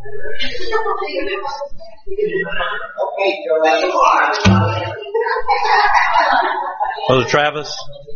Brother Travis?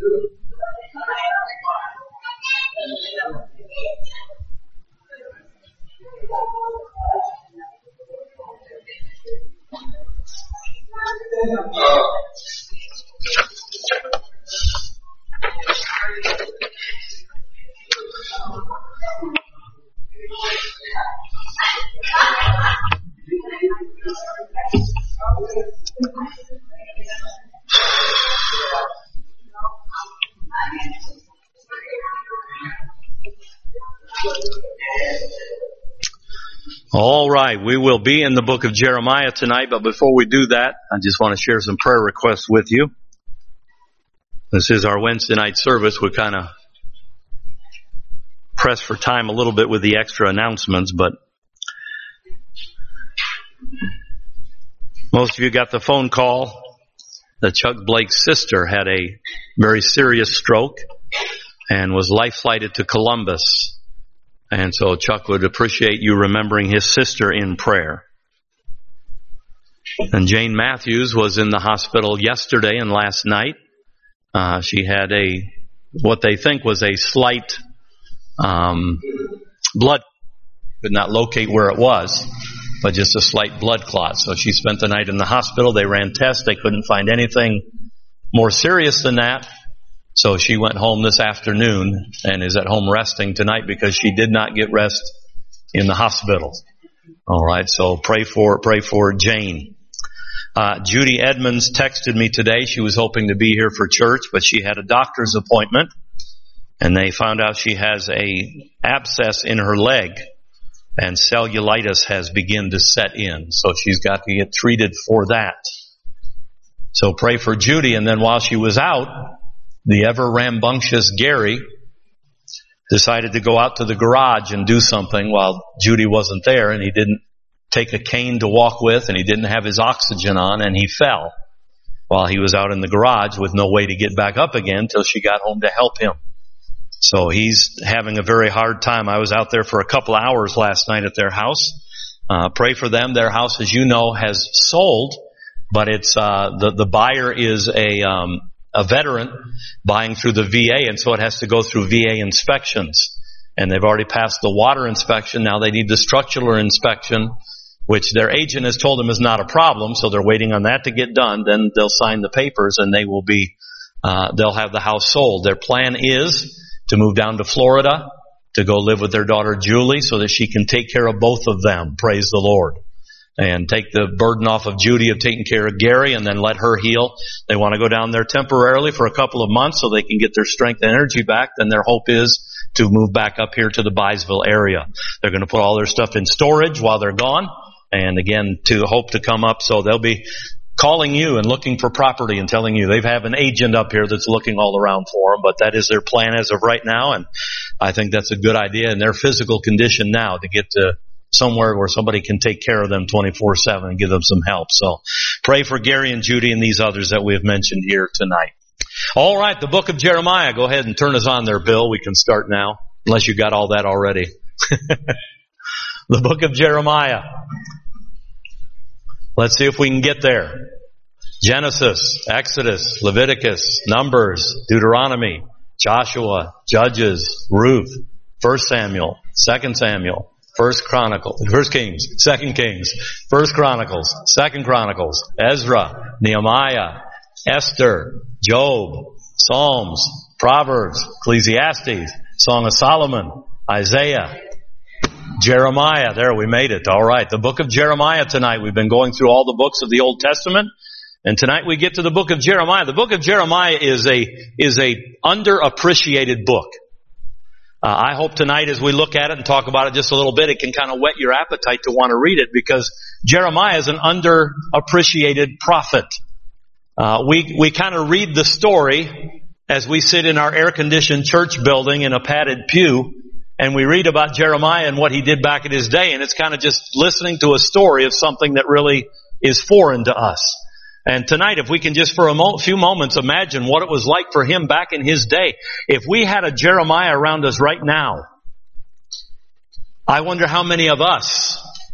All right, we will be in the book of Jeremiah tonight, but before we do that, I just want to share some prayer requests with you. This is our Wednesday night service. We're kind of pressed for time a little bit with the extra announcements, but most of you got the phone call that Chuck Blake's sister had a very serious stroke and was life-flighted to Columbus. And so Chuck would appreciate you remembering his sister in prayer. And Jane Matthews was in the hospital yesterday and last night. She had what they think was a slight blood, could not locate where it was, but just a slight blood clot. So she spent the night in the hospital. They ran tests. They couldn't find anything more serious than that. So she went home this afternoon and is at home resting tonight because she did not get rest in the hospital. All right, so pray for Jane. Judy Edmonds texted me today. She was hoping to be here for church, but she had a doctor's appointment, and they found out she has a abscess in her leg, and cellulitis has begun to set in. So she's got to get treated for that. So pray for Judy. And then while she was out, the ever rambunctious Gary decided to go out to the garage and do something while Judy wasn't there, and he didn't take a cane to walk with, and he didn't have his oxygen on, and he fell while he was out in the garage with no way to get back up again till she got home to help him. So he's having a very hard time. I was out there for a couple hours last night at their house. Pray for them. Their house, as you know, has sold, but it's the buyer is a veteran buying through the VA, and so it has to go through VA inspections. And they've already passed the water inspection. Now they need the structural inspection, which their agent has told them is not a problem, so they're waiting on that to get done. Then they'll sign the papers, and they'll have the house sold. Their plan is to move down to Florida to go live with their daughter Julie so that she can take care of both of them. Praise the Lord. And take the burden off of Judy of taking care of Gary and then let her heal. They want to go down there temporarily for a couple of months so they can get their strength and energy back. Then their hope is to move back up here to the Byesville area. They're going to put all their stuff in storage while they're gone. And again, to hope to come up. So they'll be calling you and looking for property and telling you. They have an agent up here that's looking all around for them, but that is their plan as of right now. And I think that's a good idea in their physical condition now to get to somewhere where somebody can take care of them 24/7 and give them some help. So pray for Gary and Judy and these others that we have mentioned here tonight. All right, the book of Jeremiah. Go ahead and turn us on there, Bill. We can start now, unless you got all that already. The book of Jeremiah. Let's see if we can get there. Genesis, Exodus, Leviticus, Numbers, Deuteronomy, Joshua, Judges, Ruth, 1 Samuel, 2 Samuel, 1 Kings, 2 Kings, 1 Chronicles, 2 Chronicles, Ezra, Nehemiah, Esther, Job, Psalms, Proverbs, Ecclesiastes, Song of Solomon, Isaiah, Jeremiah. There, we made it. All right. The book of Jeremiah tonight. We've been going through all the books of the Old Testament, and tonight we get to the book of Jeremiah. The book of Jeremiah is a underappreciated book. I hope tonight as we look at it and talk about it just a little bit, it can kind of whet your appetite to want to read it, because Jeremiah is an underappreciated prophet. We kind of read the story as we sit in our air-conditioned church building in a padded pew, and we read about Jeremiah and what he did back in his day, and it's kind of just listening to a story of something that really is foreign to us. And tonight, if we can just for a few moments imagine what it was like for him back in his day. If we had a Jeremiah around us right now, I wonder how many of us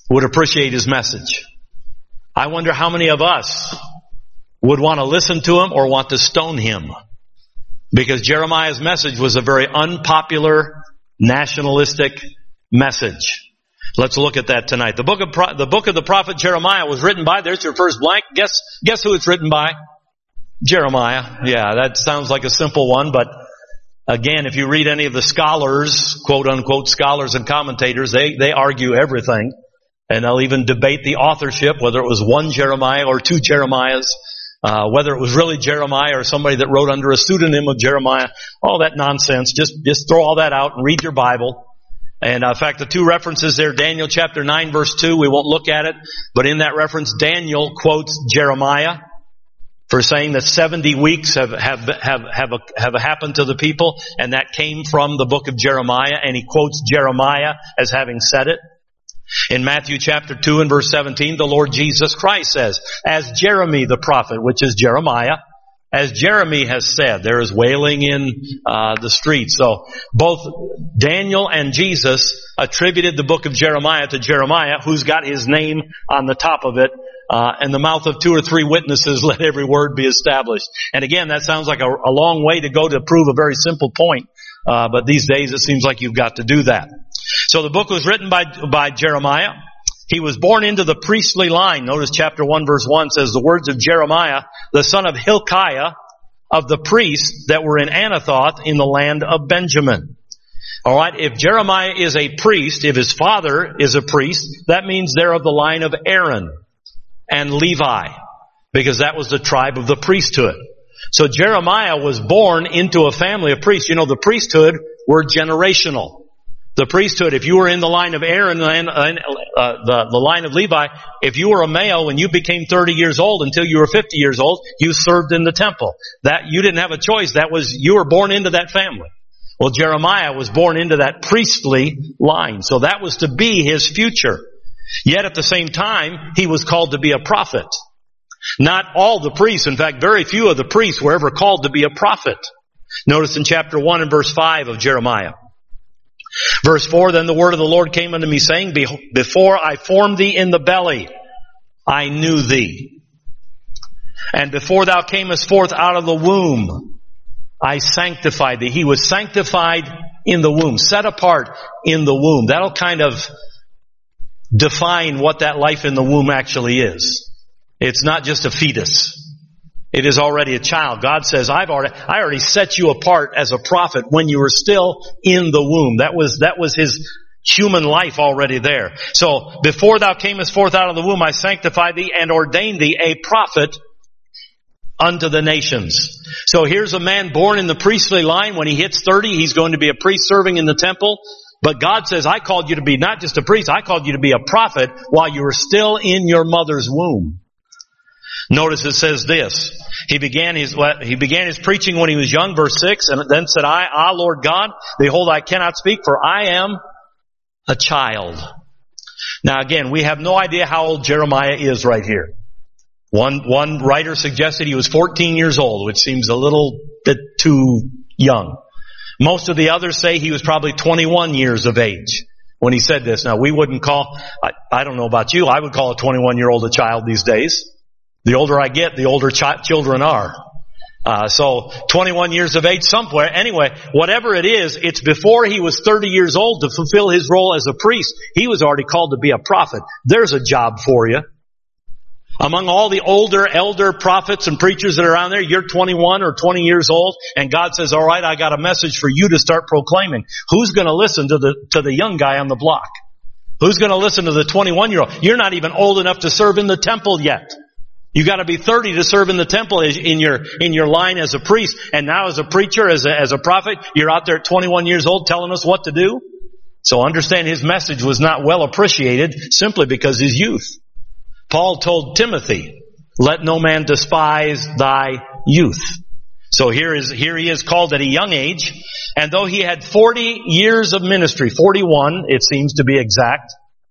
would appreciate his message. I wonder how many of us would want to listen to him or want to stone him. Because Jeremiah's message was a very unpopular, nationalistic message. Let's look at that tonight. The book of the prophet Jeremiah was written by, there's your first blank. Guess who it's written by? Jeremiah. Yeah, that sounds like a simple one, but again, if you read any of the scholars, quote unquote scholars and commentators, they argue everything. And they'll even debate the authorship, whether it was one Jeremiah or two Jeremiahs, whether it was really Jeremiah or somebody that wrote under a pseudonym of Jeremiah. All that nonsense. Just throw all that out and read your Bible. And in fact, the two references there, Daniel chapter 9 verse 2, we won't look at it, but in that reference, Daniel quotes Jeremiah for saying that 70 weeks have happened to the people, and that came from the book of Jeremiah, and he quotes Jeremiah as having said it. In Matthew chapter 2 and verse 17, the Lord Jesus Christ says, as Jeremy the prophet, which is Jeremiah, as Jeremy has said, there is wailing in the streets. So both Daniel and Jesus attributed the book of Jeremiah to Jeremiah, who's got his name on the top of it. And the mouth of two or three witnesses, let every word be established. And again, that sounds like a long way to go to prove a very simple point. But these days it seems like you've got to do that. So the book was written by Jeremiah. He was born into the priestly line. Notice chapter 1 verse 1 says, the words of Jeremiah, the son of Hilkiah, of the priests that were in Anathoth in the land of Benjamin. Alright, if Jeremiah is a priest, if his father is a priest, that means they're of the line of Aaron and Levi, because that was the tribe of the priesthood. So Jeremiah was born into a family of priests. You know, the priesthood were generational. The priesthood, if you were in the line of Aaron and the line of Levi, if you were a male when you became 30 years old until you were 50 years old, you served in the temple. That you didn't have a choice. You were born into that family. Well, Jeremiah was born into that priestly line. So that was to be his future. Yet at the same time, he was called to be a prophet. Not all the priests, in fact, very few of the priests were ever called to be a prophet. Notice in chapter 1 and verse 5 of Jeremiah. Verse 4, then the word of the Lord came unto me, saying, before I formed thee in the belly, I knew thee. And before thou camest forth out of the womb, I sanctified thee. He was sanctified in the womb, set apart in the womb. That'll kind of define what that life in the womb actually is. It's not just a fetus. It is already a child. God says, I already set you apart as a prophet when you were still in the womb. That was his human life already there. So, before thou camest forth out of the womb, I sanctified thee and ordained thee a prophet unto the nations. So here's a man born in the priestly line. When he hits 30, he's going to be a priest serving in the temple. But God says, I called you to be not just a priest, I called you to be a prophet while you were still in your mother's womb. Notice it says this. He began his preaching when he was young, verse 6, and then said, Lord God, behold, I cannot speak, for I am a child. Now again, we have no idea how old Jeremiah is right here. One writer suggested he was 14 years old, which seems a little bit too young. Most of the others say he was probably 21 years of age when he said this. Now we wouldn't call, I don't know about you, I would call a 21-year-old a child these days. The older I get, the older children are. So 21 years of age somewhere. Anyway, whatever it is, it's before he was 30 years old to fulfill his role as a priest. He was already called to be a prophet. There's a job for you. Among all the older elder prophets and preachers that are around there, you're 21 or 20 years old, and God says, all right, I got a message for you to start proclaiming. Who's going to listen to the young guy on the block? Who's going to listen to the 21-year-old? You're not even old enough to serve in the temple yet. You got to be 30 to serve in the temple in your line as a priest. And now as a preacher, as a prophet, you're out there at 21 years old telling us what to do. So understand his message was not well appreciated simply because his youth. Paul told Timothy, let no man despise thy youth. So here he is called at a young age. And though he had 40 years of ministry, 41 it seems to be exact,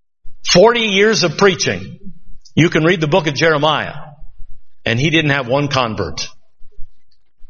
40 years of preaching, you can read the book of Jeremiah. And he didn't have one convert.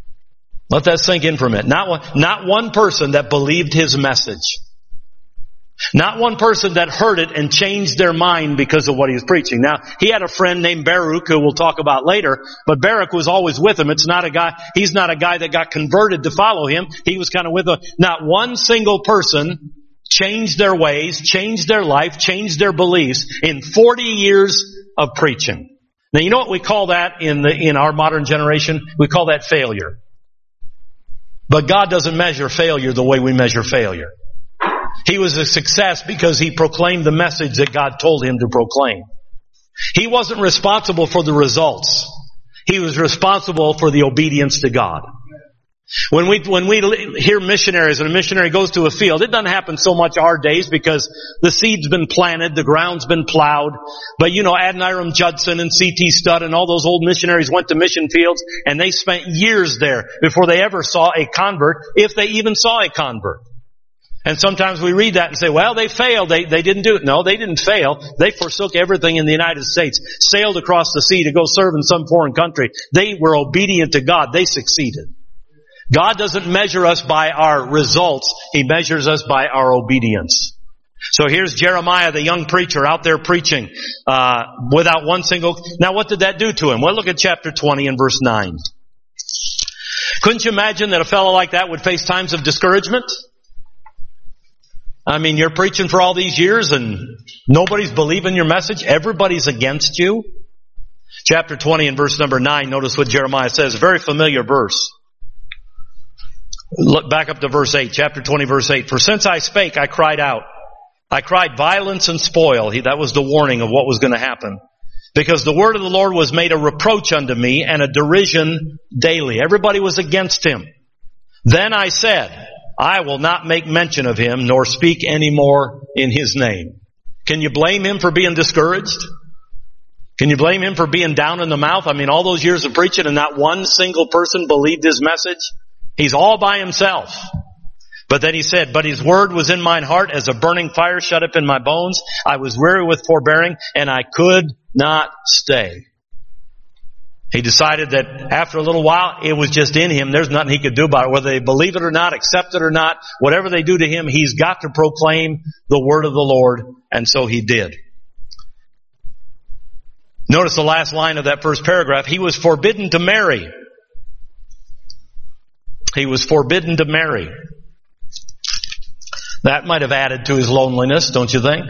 Let that sink in for a minute. Not one person that believed his message. Not one person that heard it and changed their mind because of what he was preaching. Now, he had a friend named Baruch who we'll talk about later, but Baruch was always with him. He's not a guy that got converted to follow him. He was kind of with him. Not one single person changed their ways, changed their life, changed their beliefs in 40 years of preaching. Now, you know what we call that in our modern generation? We call that failure. But God doesn't measure failure the way we measure failure. He was a success because he proclaimed the message that God told him to proclaim. He wasn't responsible for the results. He was responsible for the obedience to God. When we hear missionaries and a missionary goes to a field, it doesn't happen so much our days because the seed's been planted, the ground's been plowed. But Adoniram Judson and C.T. Studd and all those old missionaries went to mission fields and they spent years there before they ever saw a convert, if they even saw a convert. And sometimes we read that and say, well, they failed. They didn't do it. No, they didn't fail. They forsook everything in the United States, sailed across the sea to go serve in some foreign country. They were obedient to God. They succeeded. God doesn't measure us by our results. He measures us by our obedience. So here's Jeremiah, the young preacher, out there preaching without one single... Now what did that do to him? Well, look at chapter 20 and verse 9. Couldn't you imagine that a fellow like that would face times of discouragement? I mean, you're preaching for all these years and nobody's believing your message. Everybody's against you. Chapter 20 and verse number 9, notice what Jeremiah says. A very familiar verse. Look back up to verse 8, chapter 20, verse 8. For since I spake, I cried out. I cried violence and spoil. That was the warning of what was going to happen. Because the word of the Lord was made a reproach unto me and a derision daily. Everybody was against him. Then I said, I will not make mention of him, nor speak any more in his name. Can you blame him for being discouraged? Can you blame him for being down in the mouth? I mean, all those years of preaching and not one single person believed his message. He's all by himself. But then he said, but his word was in mine heart as a burning fire shut up in my bones. I was weary with forbearing, and I could not stay. He decided that after a little while, it was just in him. There's nothing he could do about it. Whether they believe it or not, accept it or not, whatever they do to him, he's got to proclaim the word of the Lord. And so he did. Notice the last line of that first paragraph. He was forbidden to marry. He was forbidden to marry. That might have added to his loneliness, don't you think?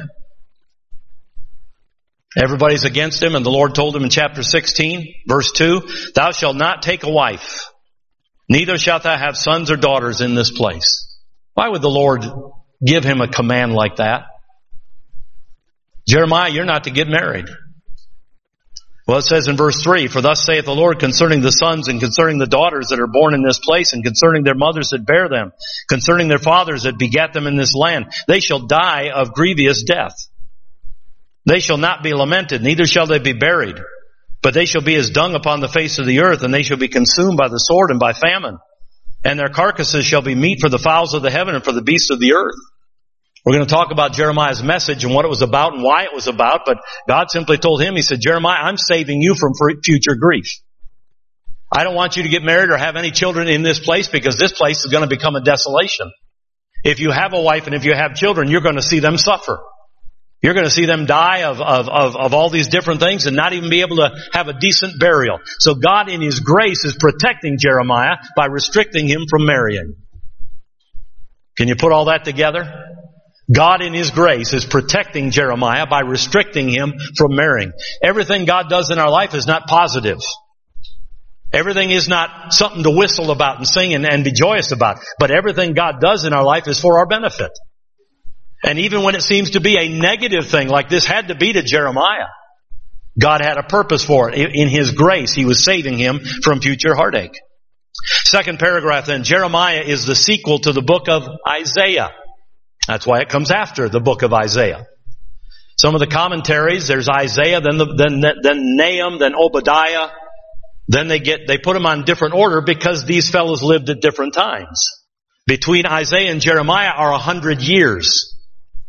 Everybody's against him, and the Lord told him in chapter 16, verse 2, thou shalt not take a wife, neither shalt thou have sons or daughters in this place. Why would the Lord give him a command like that? Jeremiah, you're not to get married. Well, it says in verse 3, for thus saith the Lord concerning the sons and concerning the daughters that are born in this place, and concerning their mothers that bear them, concerning their fathers that begat them in this land, they shall die of grievous death. They shall not be lamented, neither shall they be buried, but they shall be as dung upon the face of the earth, and they shall be consumed by the sword and by famine. And their carcasses shall be meat for the fowls of the heaven and for the beasts of the earth. We're going to talk about Jeremiah's message and what it was about and why it was about, but God simply told him, he said, Jeremiah, I'm saving you from future grief. I don't want you to get married or have any children in this place because this place is going to become a desolation. If you have a wife and if you have children, you're going to see them suffer. You're going to see them die of all these different things and not even be able to have a decent burial. So God in His grace is protecting Jeremiah by restricting him from marrying. Can you put all that together? God in His grace is protecting Jeremiah by restricting him from marrying. Everything God does in our life is not positive. Everything is not something to whistle about and sing and be joyous about. But everything God does in our life is for our benefit. And even when it seems to be a negative thing, like this had to be to Jeremiah, God had a purpose for it. In His grace, He was saving him from future heartache. Second paragraph then, Jeremiah is the sequel to the book of Isaiah. That's why it comes after the book of Isaiah. Some of the commentaries, there's Isaiah, then Nahum, then Obadiah. Then they put them on different order because these fellows lived at different times. Between Isaiah and Jeremiah are 100 years.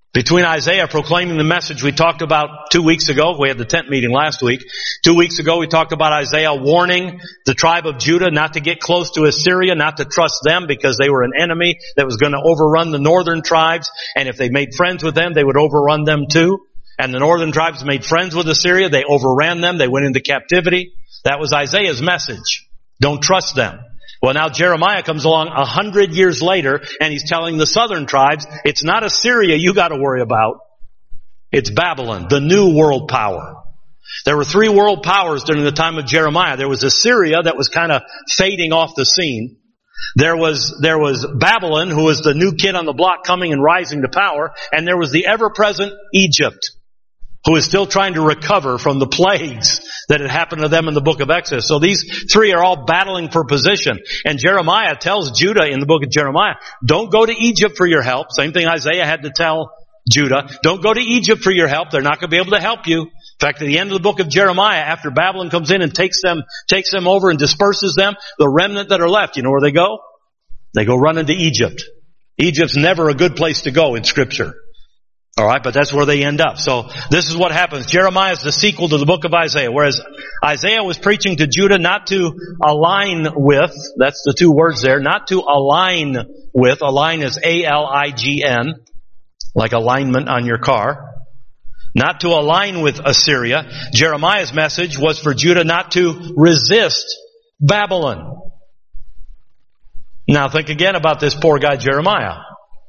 Between Isaiah proclaiming the message we talked about 2 weeks ago, we had the tent meeting last week. 2 weeks ago we talked about Isaiah warning the tribe of Judah not to get close to Assyria, not to trust them because they were an enemy that was going to overrun the northern tribes. And if they made friends with them, they would overrun them too. And the northern tribes made friends with Assyria. They overran them. They went into captivity. That was Isaiah's message. Don't trust them. Well, now Jeremiah comes along 100 years later, and he's telling the southern tribes, it's not Assyria you got to worry about. It's Babylon, the new world power. There were 3 world powers during the time of Jeremiah. There was Assyria that was kind of fading off the scene. There was Babylon, who was the new kid on the block coming and rising to power. And there was the ever-present Egypt, who is still trying to recover from the plagues that had happened to them in the book of Exodus. So these 3 are all battling for position. And Jeremiah tells Judah in the book of Jeremiah, don't go to Egypt for your help. Same thing Isaiah had to tell Judah. Don't go to Egypt for your help. They're not going to be able to help you. In fact, at the end of the book of Jeremiah, after Babylon comes in and takes them over and disperses them, the remnant that are left, you know where they go? They go run into Egypt. Egypt's never a good place to go in Scripture. All right, but that's where they end up. So this is what happens. Jeremiah is the sequel to the book of Isaiah. Whereas Isaiah was preaching to Judah not to align with, that's the 2 words there, not to align with, align is A-L-I-G-N, like alignment on your car. Not to align with Assyria. Jeremiah's message was for Judah not to resist Babylon. Now think again about this poor guy Jeremiah.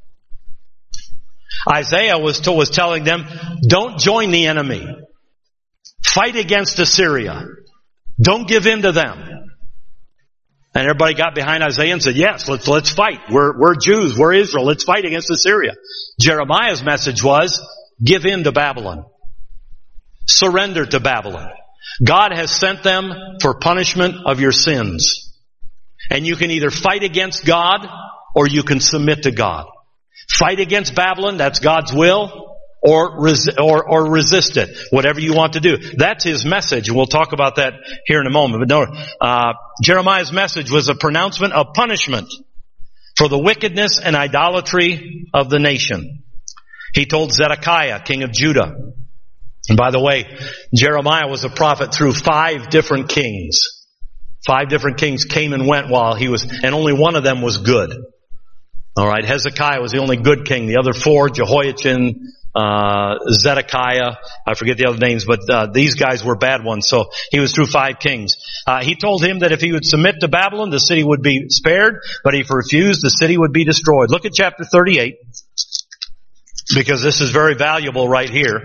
Isaiah was telling them, don't join the enemy. Fight against Assyria. Don't give in to them. And everybody got behind Isaiah and said, yes, let's fight. We're Jews. We're Israel. Let's fight against Assyria. Jeremiah's message was, give in to Babylon. Surrender to Babylon. God has sent them for punishment of your sins. And you can either fight against God or you can submit to God. Fight against Babylon, that's God's will, or resist it. Whatever you want to do. That's his message, and we'll talk about that here in a moment. But no, Jeremiah's message was a pronouncement of punishment for the wickedness and idolatry of the nation. He told Zedekiah, king of Judah. And by the way, Jeremiah was a prophet through 5 different kings. 5 different kings came and went while he was, and only one of them was good. All right, Hezekiah was the only good king. The other 4, Jehoiachin, Zedekiah, I forget the other names, but these guys were bad ones. So he was through 5 kings. He told him that if he would submit to Babylon, the city would be spared, but if he refused, the city would be destroyed. Look at chapter 38, because this is very valuable right here.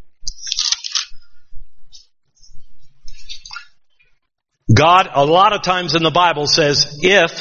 God, a lot of times in the Bible, says,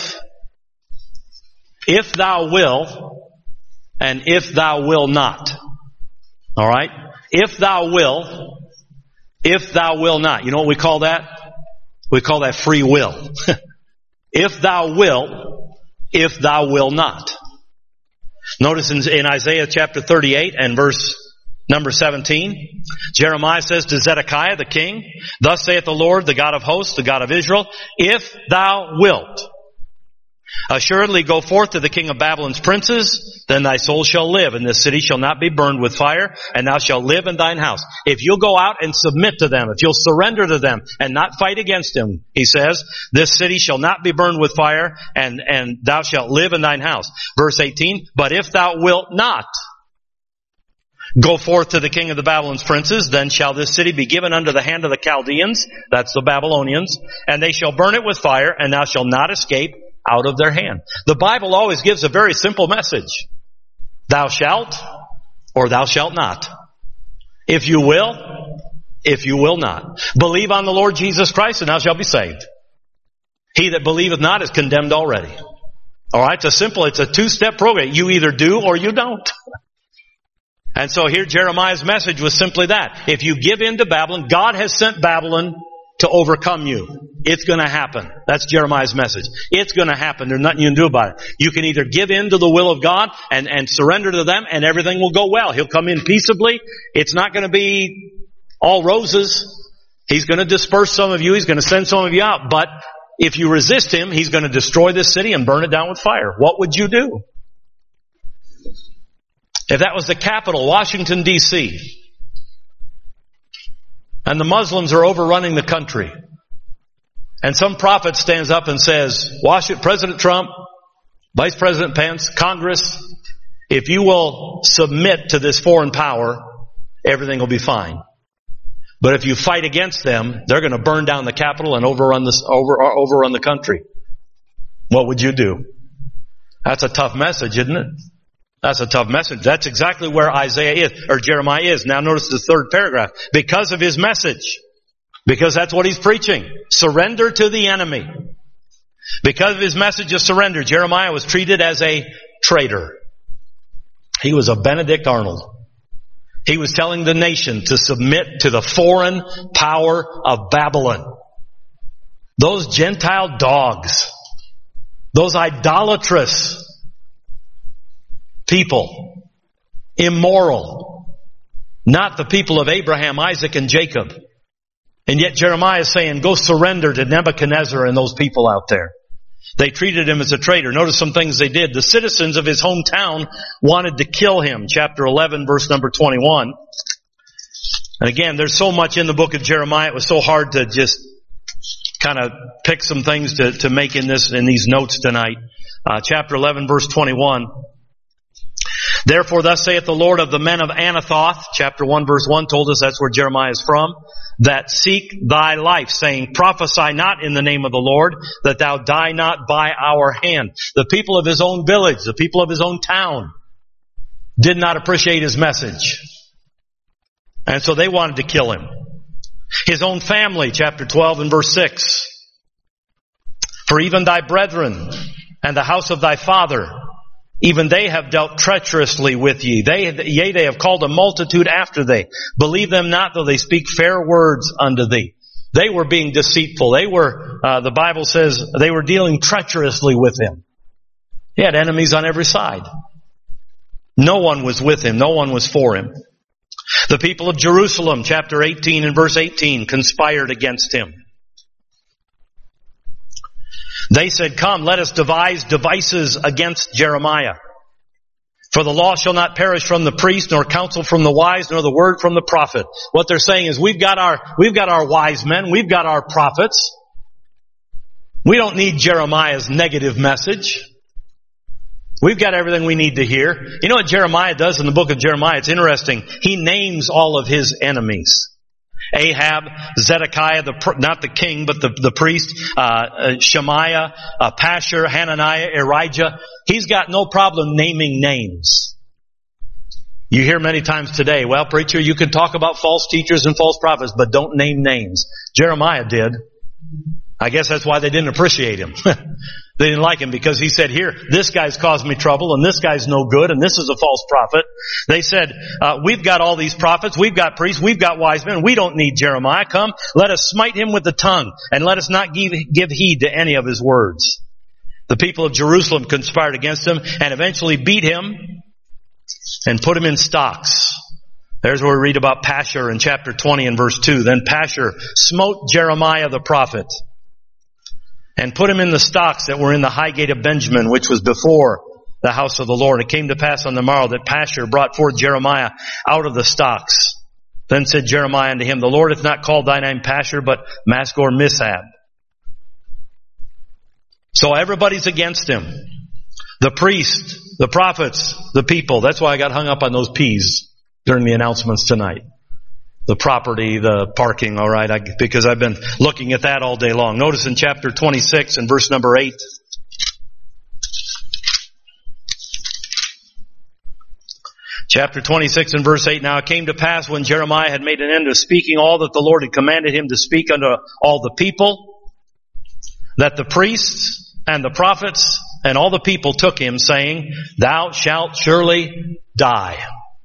if thou will, and if thou will not. All right? If thou will not. You know what we call that? We call that free will. If thou will not. Notice in Isaiah chapter 38 and verse number 17, Jeremiah says to Zedekiah the king, thus saith the Lord, the God of hosts, the God of Israel, if thou wilt assuredly go forth to the king of Babylon's princes, then thy soul shall live, and this city shall not be burned with fire, and thou shalt live in thine house. If you'll go out and submit to them, if you'll surrender to them and not fight against them, he says, this city shall not be burned with fire, and thou shalt live in thine house. Verse 18, but if thou wilt not go forth to the king of the Babylon's princes, then shall this city be given unto the hand of the Chaldeans, that's the Babylonians, and they shall burn it with fire, and thou shalt not escape out of their hand. The Bible always gives a very simple message. Thou shalt, or thou shalt not. If you will not. Believe on the Lord Jesus Christ, and thou shalt be saved. He that believeth not is condemned already. Alright, it's a 2-step program. You either do or you don't. And so here Jeremiah's message was simply that. If you give in to Babylon, God has sent Babylon to overcome you. It's going to happen. That's Jeremiah's message. It's going to happen. There's nothing you can do about it. You can either give in to the will of God and surrender to them, and everything will go well. He'll come in peaceably. It's not going to be all roses. He's going to disperse some of you. He's going to send some of you out. But if you resist him, he's going to destroy this city and burn it down with fire. What would you do? If that was the capital, Washington, D.C., and the Muslims are overrunning the country, and some prophet stands up and says, President Trump, Vice President Pence, Congress, if you will submit to this foreign power, everything will be fine. But if you fight against them, they're going to burn down the capital and overrun the country. What would you do? That's a tough message, isn't it? That's a tough message. That's exactly where Jeremiah is. Now notice the third paragraph. Because of his message. Because that's what he's preaching. Surrender to the enemy. Because of his message of surrender, Jeremiah was treated as a traitor. He was a Benedict Arnold. He was telling the nation to submit to the foreign power of Babylon. Those Gentile dogs. Those idolatrous people. Immoral. Not the people of Abraham, Isaac, and Jacob. And yet Jeremiah is saying, go surrender to Nebuchadnezzar and those people out there. They treated him as a traitor. Notice some things they did. The citizens of his hometown wanted to kill him. Chapter 11, verse number 21. And again, there's so much in the book of Jeremiah. It was so hard to just kind of pick some things to make in these notes tonight. Chapter 11, verse 21. Therefore, thus saith the Lord of the men of Anathoth, chapter 1, verse 1 told us that's where Jeremiah is from, that seek thy life, saying, prophesy not in the name of the Lord, that thou die not by our hand. The people of his own village, the people of his own town, did not appreciate his message. And so they wanted to kill him. His own family, chapter 12 and verse 6. For even thy brethren and the house of thy father, even they have dealt treacherously with ye. They have called a multitude after thee. Believe them not, though they speak fair words unto thee. They were being deceitful. They were, the Bible says, they were dealing treacherously with him. He had enemies on every side. No one was with him. No one was for him. The people of Jerusalem, chapter 18 and verse 18, conspired against him. They said, come, let us devise devices against Jeremiah. For the law shall not perish from the priest, nor counsel from the wise, nor the word from the prophet. What they're saying is, we've got our wise men, we've got our prophets. We don't need Jeremiah's negative message. We've got everything we need to hear. You know what Jeremiah does in the book of Jeremiah? It's interesting. He names all of his enemies. Ahab, Zedekiah, not the king, but the priest, Shemaiah, Pashur, Hananiah, Erijah. He's got no problem naming names. You hear many times today, well, preacher, you can talk about false teachers and false prophets, but don't name names. Jeremiah did. I guess that's why they didn't appreciate him. They didn't like him because he said, here, this guy's caused me trouble and this guy's no good and this is a false prophet. They said, we've got all these prophets, we've got priests, we've got wise men, we don't need Jeremiah. Come, let us smite him with the tongue and let us not give heed to any of his words. The people of Jerusalem conspired against him and eventually beat him and put him in stocks. There's where we read about Pashur in chapter 20 and verse 2. Then Pashur smote Jeremiah the prophet and put him in the stocks that were in the high gate of Benjamin, which was before the house of the Lord. It came to pass on the morrow that Pashur brought forth Jeremiah out of the stocks. Then said Jeremiah unto him, the Lord hath not called thy name Pashur, but Masgor-Mishab. So everybody's against him. The priest, the prophets, the people. That's why I got hung up on those P's during the announcements tonight. The property, the parking, all right, because I've been looking at that all day long. Notice in chapter 26 and verse number 8. Chapter 26 and verse 8. Now it came to pass when Jeremiah had made an end of speaking all that the Lord had commanded him to speak unto all the people, that the priests and the prophets and all the people took him, saying, thou shalt surely die.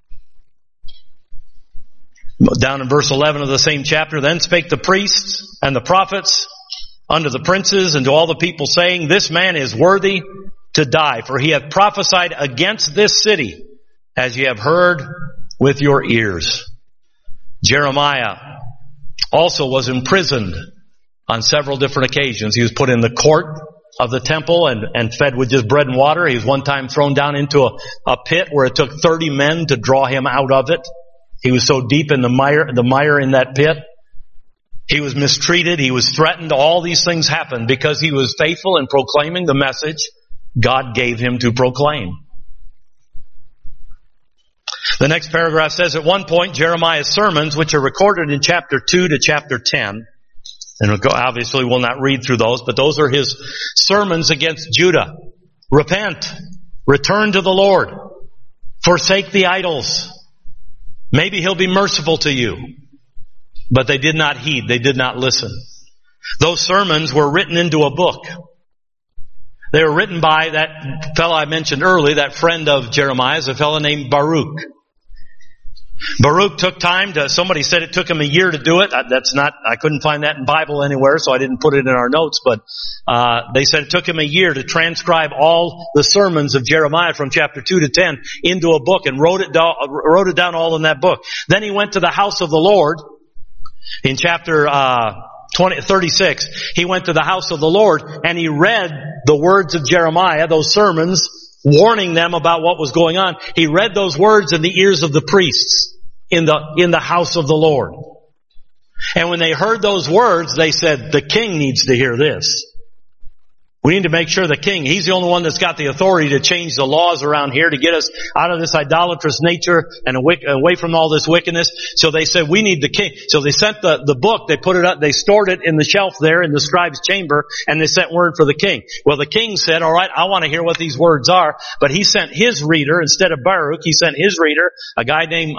Down in verse 11 of the same chapter, then spake the priests and the prophets unto the princes and to all the people, saying, this man is worthy to die, for he hath prophesied against this city, as ye have heard with your ears. Jeremiah also was imprisoned on several different occasions. He was put in the court of the temple and fed with just bread and water. He was one time thrown down into a pit where it took 30 men to draw him out of it. He was so deep in the mire in that pit. He was mistreated. He was threatened. All these things happened because he was faithful in proclaiming the message God gave him to proclaim. The next paragraph says, at one point, Jeremiah's sermons, which are recorded in chapter 2 to chapter 10, and obviously we'll not read through those, but those are his sermons against Judah. Repent. Return to the Lord. Forsake the idols. Maybe He'll be merciful to you. But they did not heed. They did not listen. Those sermons were written into a book. They were written by that fellow I mentioned earlier, that friend of Jeremiah's, a fellow named Baruch. Baruch took time somebody said it took him a year to do it. I couldn't find that in Bible anywhere, so I didn't put it in our notes, but they said it took him a year to transcribe all the sermons of Jeremiah from chapter 2 to 10 into a book and wrote it down all in that book. Then he went to the house of the Lord in chapter 36. He went to the house of the Lord and he read the words of Jeremiah, those sermons, warning them about what was going on. He read those words in the ears of the priests in the house of the Lord. And when they heard those words, they said, the king needs to hear this. We need to make sure the king, he's the only one that's got the authority to change the laws around here to get us out of this idolatrous nature and away from all this wickedness. So they said, we need the king. So they sent the book, they put it up, they stored it in the shelf there in the scribe's chamber, and they sent word for the king. Well, the king said, all right, I want to hear what these words are. But he sent his reader, instead of Baruch, he sent his reader, a guy named,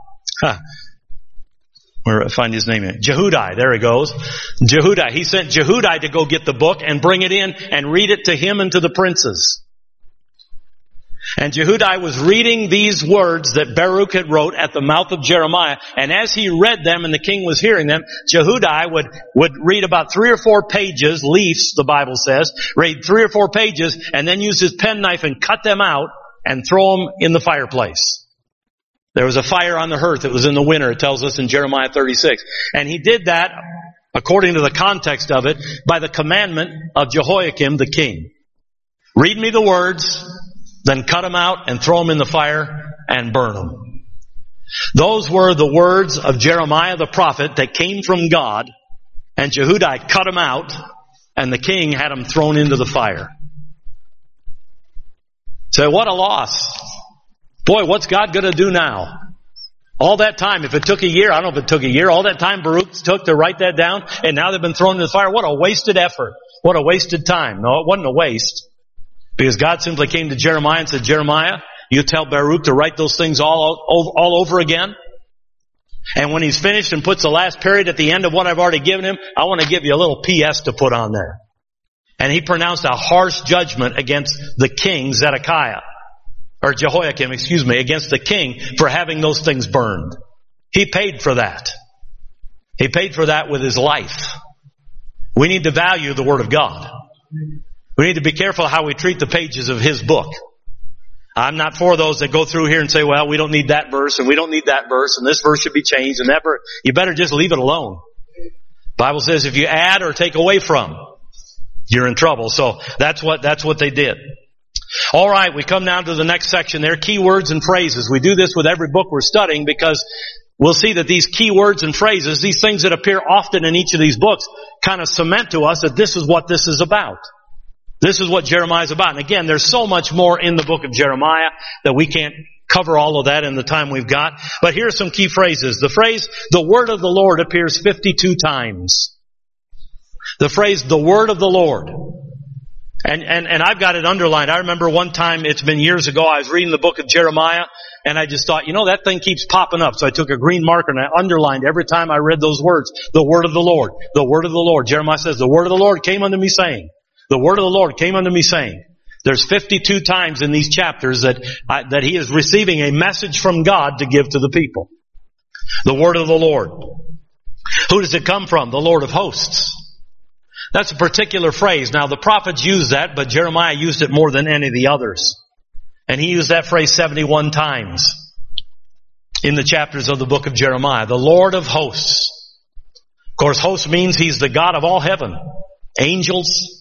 where I find his name in? Jehudi. There he goes. Jehudi. He sent Jehudi to go get the book and bring it in and read it to him and to the princes. And Jehudi was reading these words that Baruch had wrote at the mouth of Jeremiah. And as he read them and the king was hearing them, Jehudi would read about 3 or 4 pages, leaves, the Bible says, read 3 or 4 pages, and then use his penknife and cut them out and throw them in the fireplace. There was a fire on the hearth. It was in the winter, it tells us in Jeremiah 36. And he did that, according to the context of it, by the commandment of Jehoiakim the king. Read me the words, then cut them out and throw them in the fire and burn them. Those were the words of Jeremiah the prophet that came from God, and Jehudi cut them out, and the king had them thrown into the fire. So what a loss. Boy, what's God going to do now? All that time, if it took a year, I don't know if it took a year, all that time Baruch took to write that down, and now they've been thrown into the fire. What a wasted effort. What a wasted time. No, it wasn't a waste. Because God simply came to Jeremiah and said, Jeremiah, you tell Baruch to write those things all over again. And when he's finished and puts the last period at the end of what I've already given him, I want to give you a little PS to put on there. And he pronounced a harsh judgment against the king, Jehoiakim, against the king for having those things burned. He paid for that. He paid for that with his life. We need to value the Word of God. We need to be careful how we treat the pages of His book. I'm not for those that go through here and say, well, we don't need that verse and we don't need that verse and this verse should be changed and that verse. You better just leave it alone. The Bible says if you add or take away from, you're in trouble. So that's what they did. All right, we come now to the next section there, key words and phrases. We do this with every book we're studying because we'll see that these key words and phrases, these things that appear often in each of these books, kind of cement to us that this is what this is about. This is what Jeremiah is about. And again, there's so much more in the book of Jeremiah that we can't cover all of that in the time we've got. But here are some key phrases. The phrase, the word of the Lord, appears 52 times. The phrase, the word of the Lord. And I've got it underlined. I remember one time, it's been years ago, I was reading the book of Jeremiah, and I just thought, that thing keeps popping up. So I took a green marker and I underlined every time I read those words, the word of the Lord, the word of the Lord. Jeremiah says, the word of the Lord came unto me saying, the word of the Lord came unto me saying. There's 52 times in these chapters that he is receiving a message from God to give to the people. The word of the Lord. Who does it come from? The Lord of hosts. That's a particular phrase. Now, the prophets used that, but Jeremiah used it more than any of the others. And he used that phrase 71 times in the chapters of the book of Jeremiah. The Lord of hosts. Of course, host means He's the God of all heaven. Angels,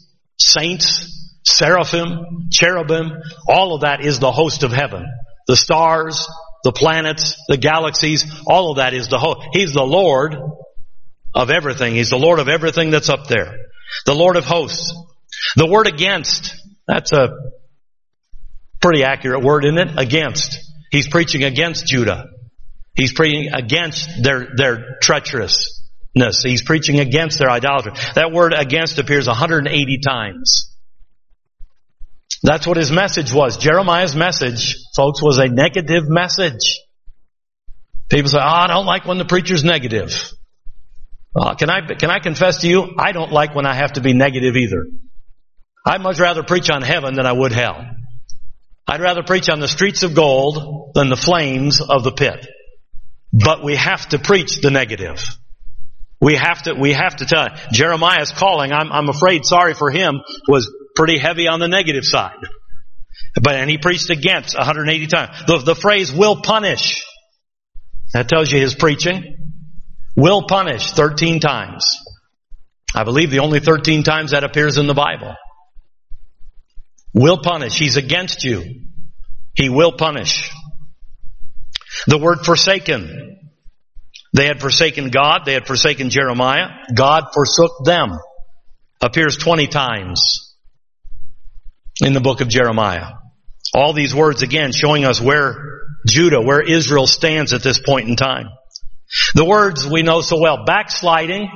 saints, seraphim, cherubim, all of that is the host of heaven. The stars, the planets, the galaxies, all of that is the host. He's the Lord of everything. He's the Lord of everything that's up there. The Lord of hosts. The word against, that's a pretty accurate word, isn't it? Against. He's preaching against Judah. He's preaching against their treacherousness. He's preaching against their idolatry. That word against appears 180 times. That's what his message was. Jeremiah's message, folks, was a negative message. People say, I don't like when the preacher's negative. Can I confess to you, I don't like when I have to be negative either. I'd much rather preach on heaven than I would hell. I'd rather preach on the streets of gold than the flames of the pit. But we have to preach the negative. We have to tell. Jeremiah's calling, I'm afraid, sorry for him, was pretty heavy on the negative side. And he preached against 180 times. The phrase will punish, that tells you his preaching. Will punish 13 times. I believe the only 13 times that appears in the Bible. Will punish. He's against you. He will punish. The word forsaken. They had forsaken God. They had forsaken Jeremiah. God forsook them. Appears 20 times in the book of Jeremiah. All these words again showing us where Judah, where Israel stands at this point in time. The words we know so well, backsliding,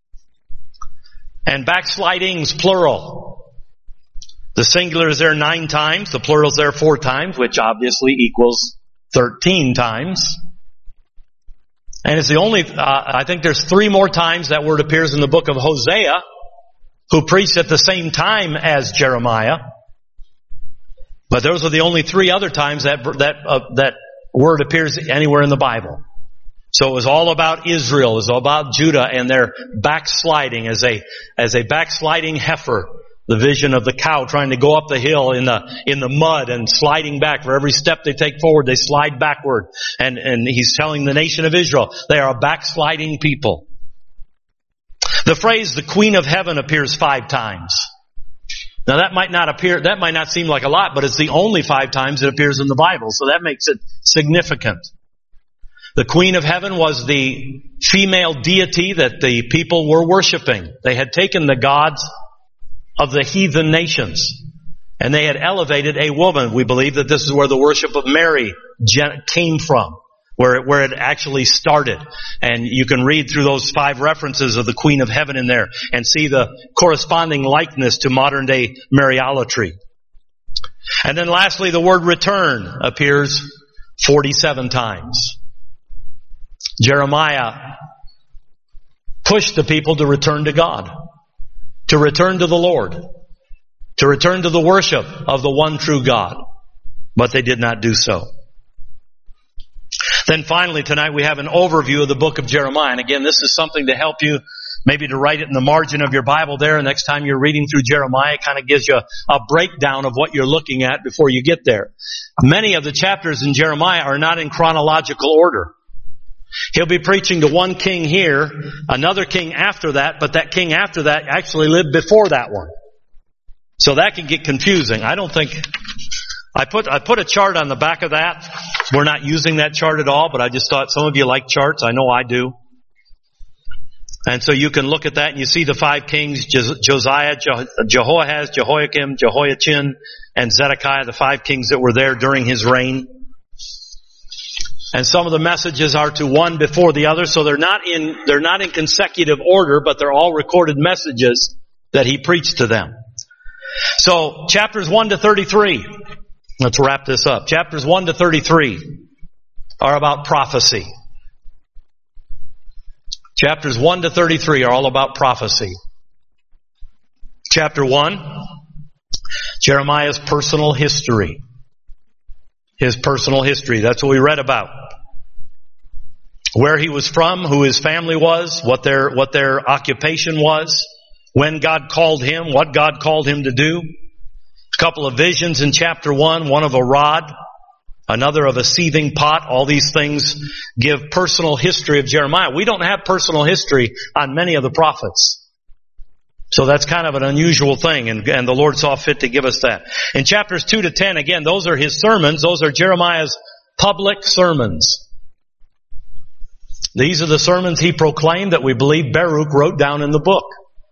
and backsliding's plural. The singular is there 9 times, the plural is there 4 times, which obviously equals 13 times. And it's the only, I think there's 3 more times that word appears in the book of Hosea, who preached at the same time as Jeremiah. But those are the only 3 other times that word appears anywhere in the Bible. So it was all about Israel. It was all about Judah and their backsliding as a backsliding heifer. The vision of the cow trying to go up the hill in the mud and sliding back. For every step they take forward, they slide backward. And he's telling the nation of Israel, they are a backsliding people. The phrase, the Queen of Heaven, appears 5 times. Now that might not seem like a lot, but it's the only 5 times it appears in the Bible. So that makes it significant. The Queen of Heaven was the female deity that the people were worshiping. They had taken the gods of the heathen nations, and they had elevated a woman. We believe that this is where the worship of Mary came from, where it actually started. And you can read through those 5 references of the Queen of Heaven in there and see the corresponding likeness to modern day Mariolatry. And then lastly, the word return appears 47 times. Jeremiah pushed the people to return to God, to return to the Lord, to return to the worship of the one true God. But they did not do so. Then finally tonight we have an overview of the book of Jeremiah. And again, this is something to help you, maybe to write it in the margin of your Bible there. Next time you're reading through Jeremiah, it kind of gives you a breakdown of what you're looking at before you get there. Many of the chapters in Jeremiah are not in chronological order. He'll be preaching to one king here, another king after that, but that king after that actually lived before that one. So that can get confusing. I don't think, I put a chart on the back of that. We're not using that chart at all, but I just thought some of you like charts. I know I do. And so you can look at that and you see the 5 kings, Josiah, Jehoahaz, Jehoiakim, Jehoiachin, and Zedekiah, the 5 kings that were there during his reign. And some of the messages are to one before the other, so they're not in consecutive order, but they're all recorded messages that he preached to them. So, chapters 1 to 33. Let's wrap this up. Chapters 1 to 33 are about prophecy. Chapters 1 to 33 are all about prophecy. Chapter 1, Jeremiah's personal history. His personal history. That's what we read about. Where he was from, who his family was, what their occupation was, when God called him, what God called him to do. A couple of visions in chapter 1, one of a rod, another of a seething pot. All these things give personal history of Jeremiah. We don't have personal history on many of the prophets. So that's kind of an unusual thing, and the Lord saw fit to give us that. In chapters 2 to 10, again, those are his sermons. Those are Jeremiah's public sermons. These are the sermons he proclaimed that we believe Baruch wrote down in the book.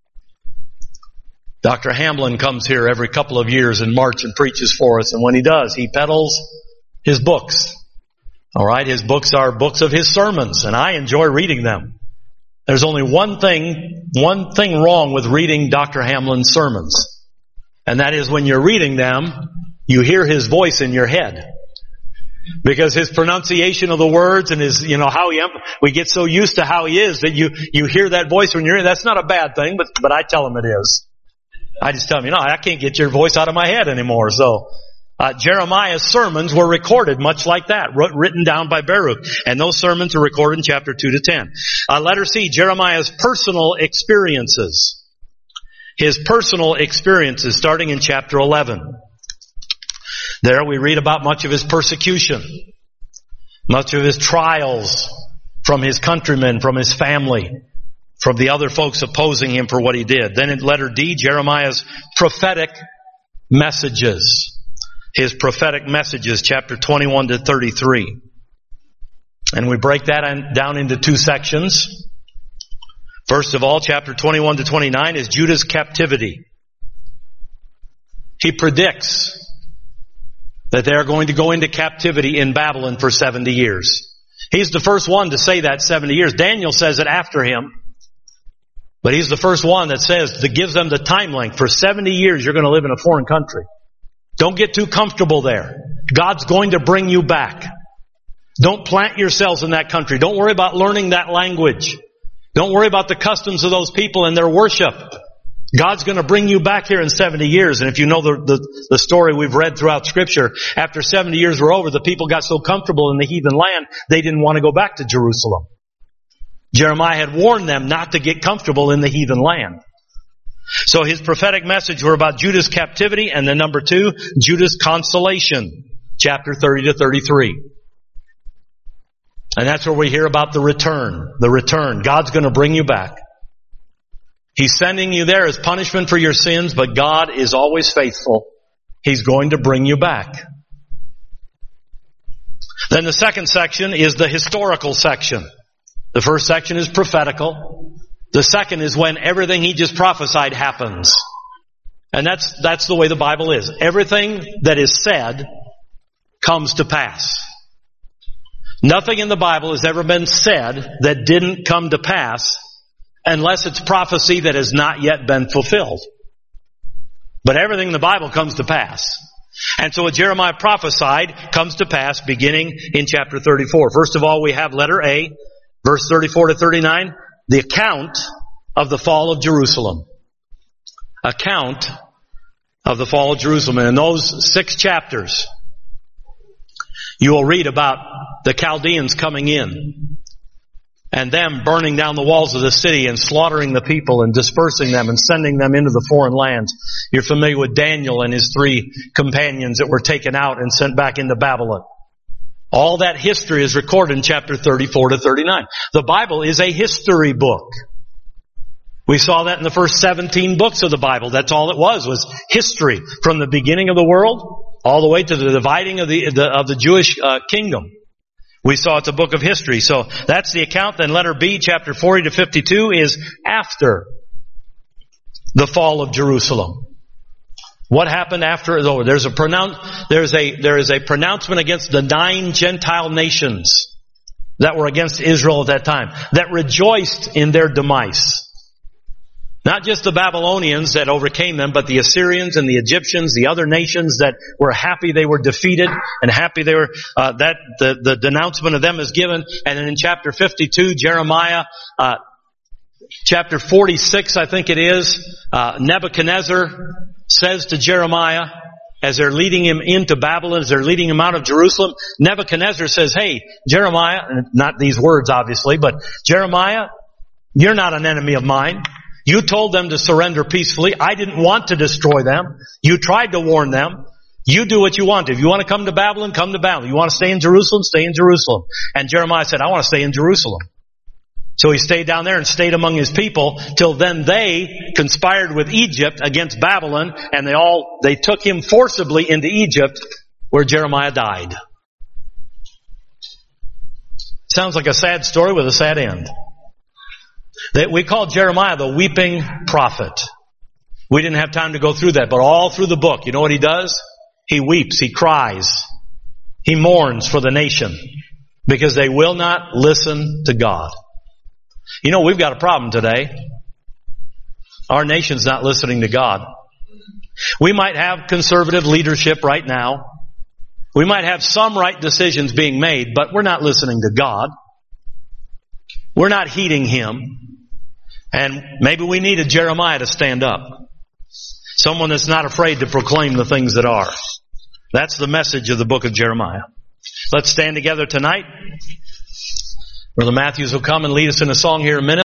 Dr. Hamlin comes here every couple of years in March and preaches for us, and when he does, he peddles his books. All right, his books are books of his sermons, and I enjoy reading them. There's only one thing wrong with reading Dr. Hamlin's sermons. And that is when you're reading them, you hear his voice in your head. Because his pronunciation of the words and his, we get so used to how he is that you hear that voice when you're in. That's not a bad thing, but I tell him it is. I just tell him, I can't get your voice out of my head anymore. So, Jeremiah's sermons were recorded much like that, written down by Baruch. And those sermons are recorded in chapter 2 to 10. Letter C, Jeremiah's personal experiences. His personal experiences, starting in chapter 11. There we read about much of his persecution, much of his trials from his countrymen, from his family, from the other folks opposing him for what he did. Then in letter D, Jeremiah's prophetic messages. His prophetic messages, chapter 21 to 33. And we break that down into two sections. First of all, chapter 21 to 29 is Judah's captivity. He predicts that they are going to go into captivity in Babylon for 70 years. He's the first one to say that 70 years. Daniel says it after him. But he's the first one that gives them the time length. For 70 years you're going to live in a foreign country. Don't get too comfortable there. God's going to bring you back. Don't plant yourselves in that country. Don't worry about learning that language. Don't worry about the customs of those people and their worship. God's going to bring you back here in 70 years. And if you know the story we've read throughout Scripture, after 70 years were over, the people got so comfortable in the heathen land, they didn't want to go back to Jerusalem. Jeremiah had warned them not to get comfortable in the heathen land. So his prophetic message were about Judah's captivity, and then number 2, Judah's consolation, chapter 30 to 33. And that's where we hear about the return. The return. God's going to bring you back. He's sending you there as punishment for your sins, but God is always faithful. He's going to bring you back. Then the second section is the historical section. The first section is prophetical. The second is when everything he just prophesied happens. And that's the way the Bible is. Everything that is said comes to pass. Nothing in the Bible has ever been said that didn't come to pass unless it's prophecy that has not yet been fulfilled. But everything in the Bible comes to pass. And so what Jeremiah prophesied comes to pass beginning in chapter 34. First of all, we have letter A, verse 34 to 39. The account of the fall of Jerusalem. Account of the fall of Jerusalem. And in those 6 chapters, you will read about the Chaldeans coming in and them burning down the walls of the city and slaughtering the people and dispersing them and sending them into the foreign lands. You're familiar with Daniel and his 3 companions that were taken out and sent back into Babylon. All that history is recorded in chapter 34 to 39. The Bible is a history book. We saw that in the first 17 books of the Bible. That's all it was history. From the beginning of the world all the way to the dividing of the Jewish kingdom. We saw it's a book of history. So that's the account. Then letter B, chapter 40 to 52 is after the fall of Jerusalem. What happened after it was over? There is a pronouncement against the 9 Gentile nations that were against Israel at that time, that rejoiced in their demise. Not just the Babylonians that overcame them, but the Assyrians and the Egyptians, the other nations that were happy they were defeated and happy they were, the denouncement of them is given. And then in chapter 52, Jeremiah, chapter 46, I think it is, Nebuchadnezzar says to Jeremiah, as they're leading him into Babylon, as they're leading him out of Jerusalem, Nebuchadnezzar says, hey, Jeremiah, not these words obviously, but Jeremiah, you're not an enemy of mine. You told them to surrender peacefully. I didn't want to destroy them. You tried to warn them. You do what you want. If you want to come to Babylon, come to Babylon. You want to stay in Jerusalem, stay in Jerusalem. And Jeremiah said, I want to stay in Jerusalem. So he stayed down there and stayed among his people till then they conspired with Egypt against Babylon, and they took him forcibly into Egypt, where Jeremiah died. Sounds like a sad story with a sad end. We call Jeremiah the weeping prophet. We didn't have time to go through that, but all through the book, you know what he does? He weeps, he cries, he mourns for the nation because they will not listen to God. You know, we've got a problem today. Our nation's not listening to God. We might have conservative leadership right now. We might have some right decisions being made, but we're not listening to God. We're not heeding Him. And maybe we need a Jeremiah to stand up. Someone that's not afraid to proclaim the things that are. That's the message of the book of Jeremiah. Let's stand together tonight. Brother Matthews will come and lead us in a song here in a minute.